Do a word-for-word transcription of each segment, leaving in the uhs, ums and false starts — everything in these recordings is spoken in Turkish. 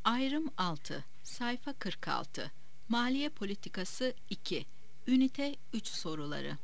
Ayrım altı, sayfa kırk altı. Maliye politikası iki. Ünite üç soruları.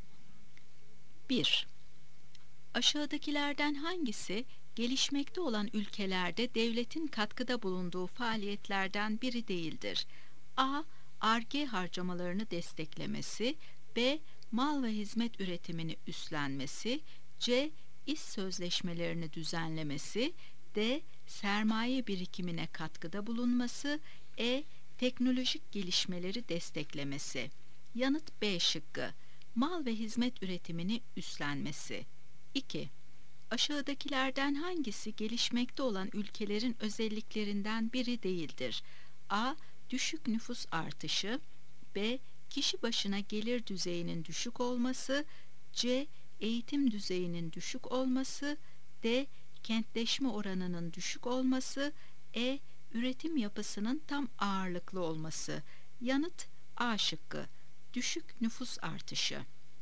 bir. Aşağıdakilerden hangisi gelişmekte olan ülkelerde devletin katkıda bulunduğu faaliyetlerden biri değildir? A. Ar-Ge harcamalarını desteklemesi, B. Mal ve hizmet üretimini üstlenmesi, C. İş sözleşmelerini düzenlemesi, D. Sermaye birikimine katkıda bulunması, E. Teknolojik gelişmeleri desteklemesi. Yanıt B şıkkı. Mal ve hizmet üretimini üstlenmesi. iki. Aşağıdakilerden hangisi gelişmekte olan ülkelerin özelliklerinden biri değildir? A. Düşük nüfus artışı, B. Kişi başına gelir düzeyinin düşük olması, C. Eğitim düzeyinin düşük olması, D. Kentleşme oranının düşük olması, E. Üretim yapısının tam ağırlıklı olması. Yanıt A şıkkı. Düşük nüfus artışı.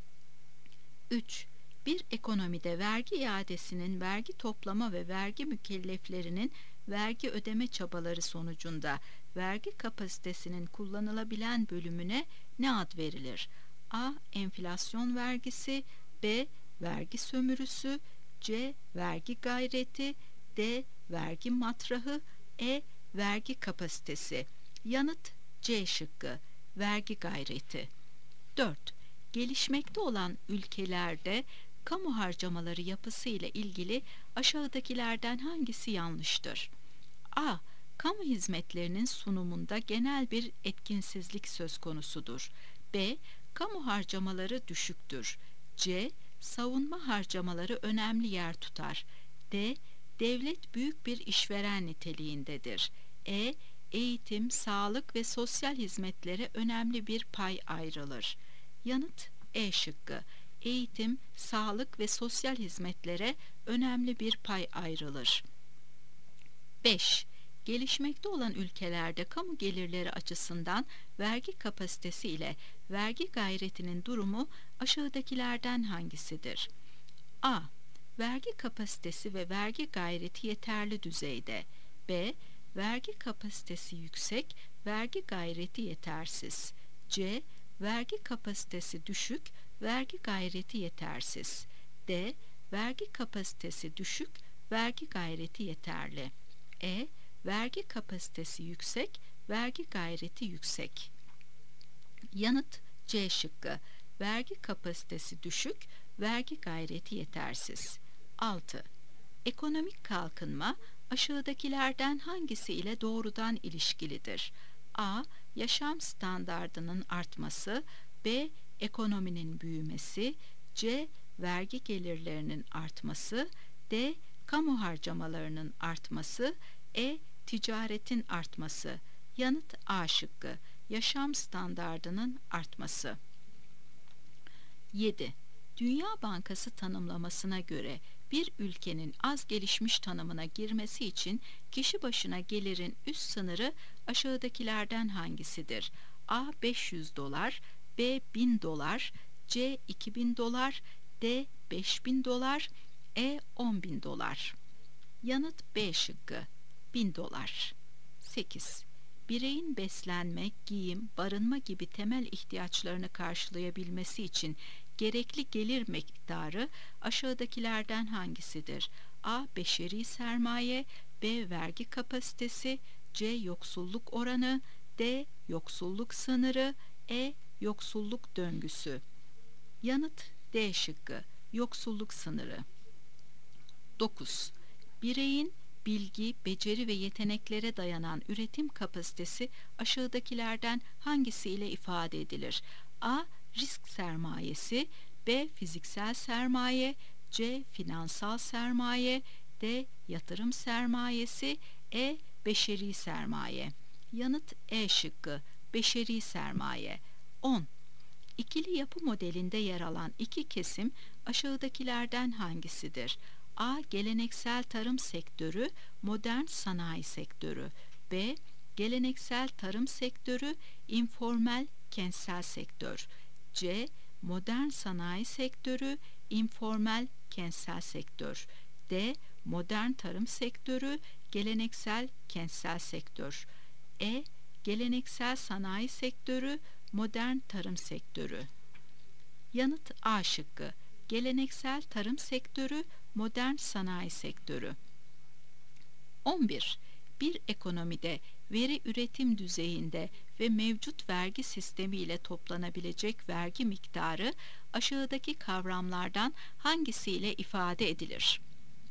üç. Bir ekonomide vergi iadesinin vergi toplama ve vergi mükelleflerinin vergi ödeme çabaları sonucunda vergi kapasitesinin kullanılabilen bölümüne ne ad verilir? A. Enflasyon vergisi, B. Vergi sömürüsü, C. Vergi gayreti, D. Vergi matrahı, E. Vergi kapasitesi. Yanıt C şıkkı. Vergi gayreti. dört. Gelişmekte olan ülkelerde kamu harcamaları yapısı ile ilgili aşağıdakilerden hangisi yanlıştır? A. Kamu hizmetlerinin sunumunda genel bir etkinsizlik söz konusudur. B. Kamu harcamaları düşüktür. C. Savunma harcamaları önemli yer tutar. D. Devlet büyük bir işveren niteliğindedir. E. Eğitim, sağlık ve sosyal hizmetlere önemli bir pay ayrılır. Yanıt E şıkkı. Eğitim, sağlık ve sosyal hizmetlere önemli bir pay ayrılır. beş. Gelişmekte olan ülkelerde kamu gelirleri açısından vergi kapasitesi ile vergi gayretinin durumu aşağıdakilerden hangisidir? A. Vergi kapasitesi ve vergi gayreti yeterli düzeyde. B. Vergi kapasitesi yüksek, vergi gayreti yetersiz. C. Vergi kapasitesi düşük, vergi gayreti yetersiz. D. Vergi kapasitesi düşük, vergi gayreti yeterli. E. Vergi kapasitesi yüksek, vergi gayreti yüksek. Yanıt C şıkkı. Vergi kapasitesi düşük, vergi gayreti yetersiz. altı. Ekonomik kalkınma aşağıdakilerden hangisi ile doğrudan ilişkilidir? A. Yaşam standardının artması, B. Ekonominin büyümesi, C. Vergi gelirlerinin artması, D. Kamu harcamalarının artması, E. Ticaretin artması. Yanıt A şıkkı. Yaşam standardının artması. yedi. Dünya Bankası tanımlamasına göre bir ülkenin az gelişmiş tanımına girmesi için kişi başına gelirin üst sınırı aşağıdakilerden hangisidir? A. beş yüz dolar, B. bin dolar, C. iki bin dolar, D. beş bin dolar, E. on bin dolar. Yanıt B şıkkı. bin dolar. sekiz. Bireyin beslenme, giyim, barınma gibi temel ihtiyaçlarını karşılayabilmesi için gerekli gelir miktarı aşağıdakilerden hangisidir? A. Beşeri sermaye, B. Vergi kapasitesi, C. Yoksulluk oranı, D. Yoksulluk sınırı, E. Yoksulluk döngüsü. Yanıt D şıkkı. Yoksulluk sınırı. dokuz. Bireyin bilgi, beceri ve yeteneklere dayanan üretim kapasitesi aşağıdakilerden hangisi ile ifade edilir? A. Risk sermayesi, B. Fiziksel sermaye, C. Finansal sermaye, D. Yatırım sermayesi, E. Beşeri sermaye. Yanıt E şıkkı. Beşeri sermaye. on. İkili yapı modelinde yer alan iki kesim aşağıdakilerden hangisidir? A. Geleneksel tarım sektörü, modern sanayi sektörü. B. Geleneksel tarım sektörü, informal kentsel sektör. C. Modern sanayi sektörü, informal kentsel sektör. D. Modern tarım sektörü, geleneksel kentsel sektör. E. Geleneksel sanayi sektörü, modern tarım sektörü. Yanıt A şıkkı. Geleneksel tarım sektörü, modern sanayi sektörü. on bir. Bir ekonomide veri üretim düzeyinde ve mevcut vergi sistemi ile toplanabilecek vergi miktarı aşağıdaki kavramlardan hangisiyle ifade edilir?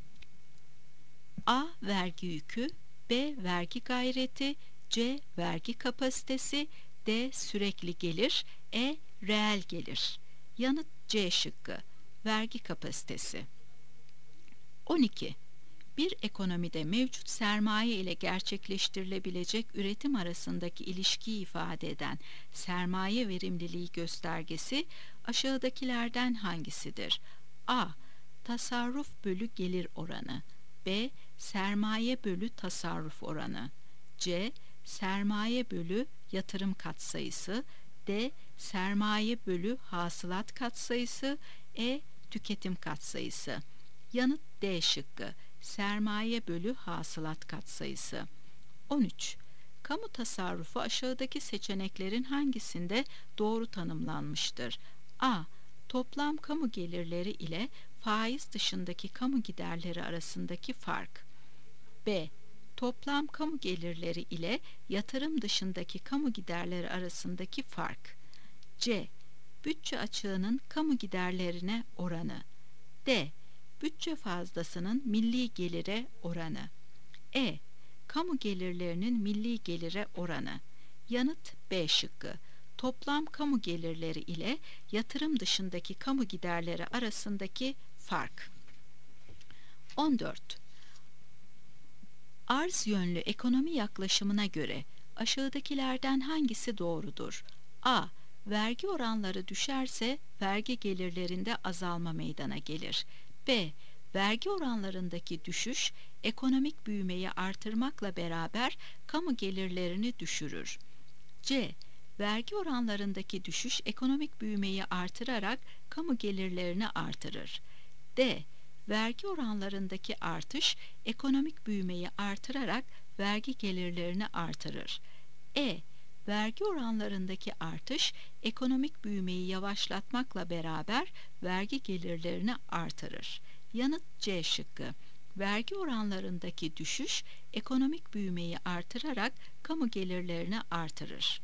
A. Vergi yükü, B. Vergi gayreti, C. Vergi kapasitesi, D. Sürekli gelir, E. Reel gelir. Yanıt C şıkkı. Vergi kapasitesi. on iki. Bir ekonomide mevcut sermaye ile gerçekleştirilebilecek üretim arasındaki ilişkiyi ifade eden sermaye verimliliği göstergesi aşağıdakilerden hangisidir? A. Tasarruf bölü gelir oranı, B. Sermaye bölü tasarruf oranı, C. Sermaye bölü yatırım katsayısı, D. Sermaye bölü hasılat katsayısı, E. Tüketim katsayısı. Yanıt D şıkkı. Sermaye bölü hasılat katsayısı. on üç. Kamu tasarrufu aşağıdaki seçeneklerin hangisinde doğru tanımlanmıştır? A. Toplam kamu gelirleri ile faiz dışındaki kamu giderleri arasındaki fark. B. Toplam kamu gelirleri ile yatırım dışındaki kamu giderleri arasındaki fark. C. Bütçe açığının kamu giderlerine oranı. D. Bütçe fazlasının milli gelire oranı. E. Kamu gelirlerinin milli gelire oranı. Yanıt B şıkkı. Toplam kamu gelirleri ile yatırım dışındaki kamu giderleri arasındaki fark. on dört. Arz yönlü ekonomi yaklaşımına göre aşağıdakilerden hangisi doğrudur? A. Vergi oranları düşerse vergi gelirlerinde azalma meydana gelir. B. Vergi oranlarındaki düşüş ekonomik büyümeyi artırmakla beraber kamu gelirlerini düşürür. C. Vergi oranlarındaki düşüş ekonomik büyümeyi artırarak kamu gelirlerini artırır. D. Vergi oranlarındaki artış ekonomik büyümeyi artırarak vergi gelirlerini artırır. E. Vergi oranlarındaki artış ekonomik büyümeyi yavaşlatmakla beraber vergi gelirlerini artırır. Yanıt C şıkkı. Vergi oranlarındaki düşüş ekonomik büyümeyi artırarak kamu gelirlerini artırır.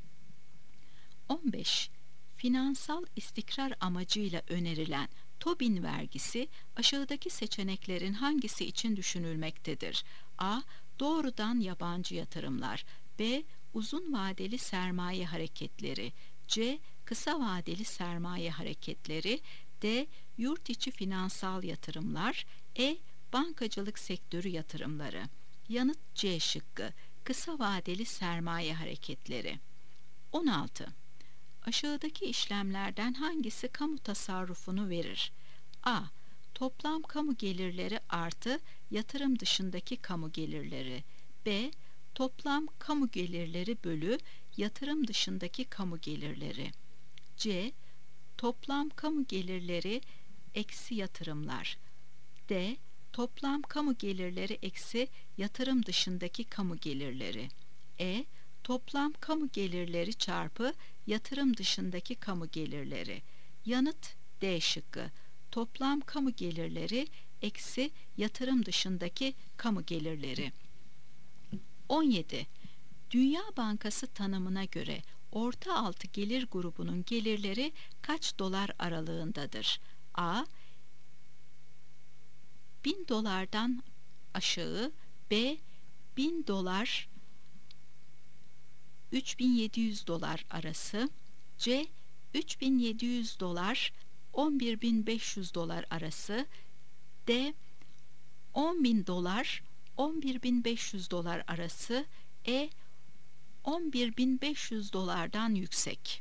on beş. Finansal istikrar amacıyla önerilen Tobin vergisi aşağıdaki seçeneklerin hangisi için düşünülmektedir? A. Doğrudan yabancı yatırımlar, B. Uzun vadeli sermaye hareketleri, C. Kısa vadeli sermaye hareketleri, D. Yurt içi finansal yatırımlar, E. Bankacılık sektörü yatırımları. Yanıt C şıkkı. Kısa vadeli sermaye hareketleri. on altı. Aşağıdaki işlemlerden hangisi kamu tasarrufunu verir? A. Toplam kamu gelirleri artı yatırım dışındaki kamu gelirleri. B. Toplam kamu gelirleri bölü yatırım dışındaki kamu gelirleri. C. Toplam kamu gelirleri eksi yatırımlar. D. Toplam kamu gelirleri eksi yatırım dışındaki kamu gelirleri. E. Toplam kamu gelirleri çarpı yatırım dışındaki kamu gelirleri. Yanıt D şıkkı. Toplam kamu gelirleri eksi yatırım dışındaki kamu gelirleri. on yedi. Dünya Bankası tanımına göre orta altı gelir grubunun gelirleri kaç dolar aralığındadır? A. bin dolardan aşağı, B. bin dolar üç bin yedi yüz dolar arası, C. üç bin yedi yüz dolar on bir bin beş yüz dolar arası, D. on bin dolar on bir bin beş yüz dolar arası, E. on bir bin beş yüz dolardan yüksek.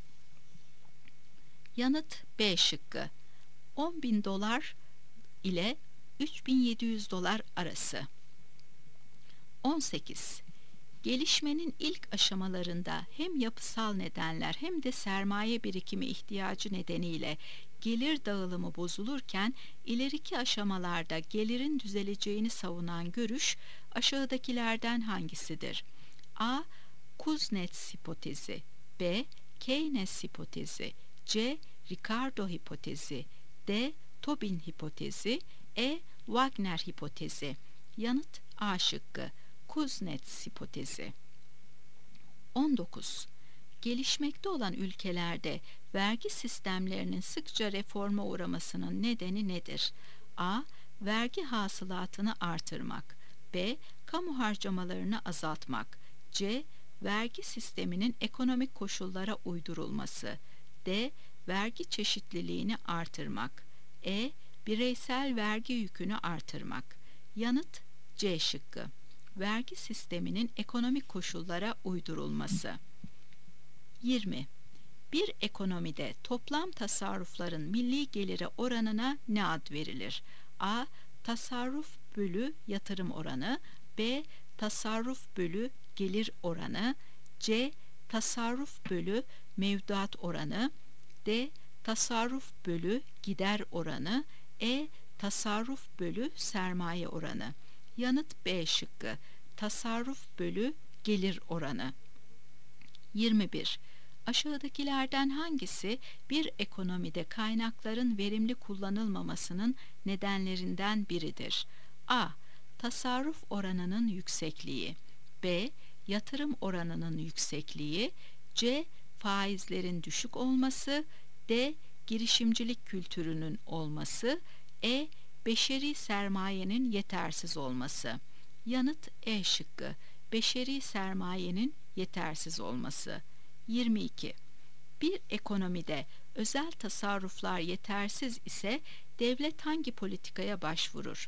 Yanıt B şıkkı. on bin dolar ile üç bin yedi yüz dolar arası. on sekiz. Gelişmenin ilk aşamalarında hem yapısal nedenler hem de sermaye birikimi ihtiyacı nedeniyle gelir dağılımı bozulurken ileriki aşamalarda gelirin düzeleceğini savunan görüş aşağıdakilerden hangisidir? A. Kuznets hipotezi, B. Keynes hipotezi, C. Ricardo hipotezi, D. Tobin hipotezi, E. Wagner hipotezi. Yanıt A şıkkı, Kuznets hipotezi. on dokuz. Gelişmekte olan ülkelerde vergi sistemlerinin sıkça reforma uğramasının nedeni nedir? A. Vergi hasılatını artırmak, B. Kamu harcamalarını azaltmak, C. Vergi sisteminin ekonomik koşullara uydurulması, D. Vergi çeşitliliğini artırmak, E. Bireysel vergi yükünü artırmak. Yanıt C şıkkı, vergi sisteminin ekonomik koşullara uydurulması. yirmi. Bir ekonomide toplam tasarrufların milli geliri oranına ne ad verilir? A. Tasarruf bölü yatırım oranı, B. Tasarruf bölü gelir oranı, C. Tasarruf bölü mevduat oranı, D. Tasarruf bölü gider oranı, E. Tasarruf bölü sermaye oranı. Yanıt B şıkkı, tasarruf bölü gelir oranı. yirmi bir. Aşağıdakilerden hangisi bir ekonomide kaynakların verimli kullanılmamasının nedenlerinden biridir? A. Tasarruf oranının yüksekliği, B. Yatırım oranının yüksekliği, C. Faizlerin düşük olması, D. Girişimcilik kültürünün olması, E. Beşeri sermayenin yetersiz olması. Yanıt E şıkkı, beşeri sermayenin yetersiz olması. yirmi iki. Bir ekonomide özel tasarruflar yetersiz ise devlet hangi politikaya başvurur?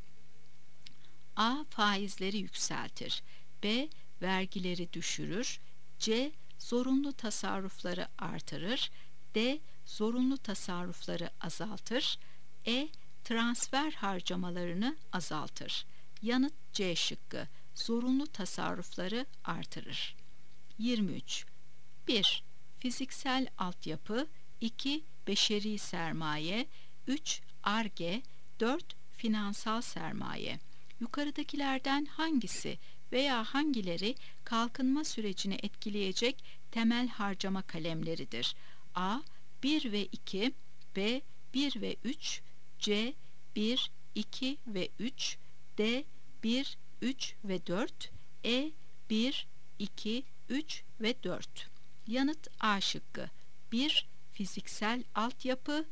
A. Faizleri yükseltir, B. Vergileri düşürür, C. Zorunlu tasarrufları artırır, D. Zorunlu tasarrufları azaltır, E. Transfer harcamalarını azaltır. Yanıt C şıkkı, zorunlu tasarrufları artırır. yirmi üç. bir. Fiziksel altyapı, iki. Beşeri sermaye, üç. Ar-Ge, dört. Finansal sermaye. Yukarıdakilerden hangisi veya hangileri kalkınma sürecini etkileyecek temel harcama kalemleridir? A. bir ve iki, B. bir ve üç, C. bir, iki ve üç, D. bir, üç ve dört, E. bir, iki, üç ve dört. Yanıt A şıkkı, bir. Fiziksel altyapı,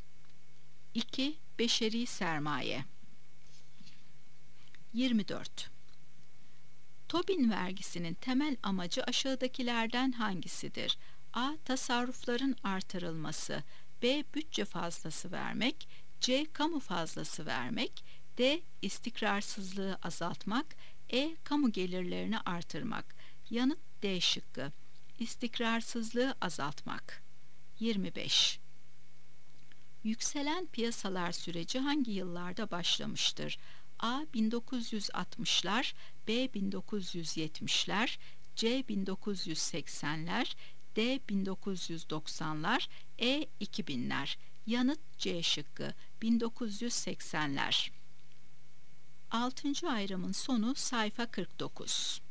iki. Beşeri sermaye. yirmi dört. Tobin vergisinin temel amacı aşağıdakilerden hangisidir? A. Tasarrufların artırılması, B. Bütçe fazlası vermek, C. Kamu fazlası vermek, D. İstikrarsızlığı azaltmak, E. Kamu gelirlerini artırmak. Yanıt D şıkkı, İstikrarsızlığı azaltmak. yirmi beş. Yükselen piyasalar süreci hangi yıllarda başlamıştır? A. bin dokuz yüz altmışlar, B. bin dokuz yüz yetmişler, C. bin dokuz yüz seksenler, D. bin dokuz yüz doksanlar, E. iki binler. Yanıt C şıkkı, bin dokuz yüz seksenler. altıncı ayrımın sonu sayfa kırk dokuz.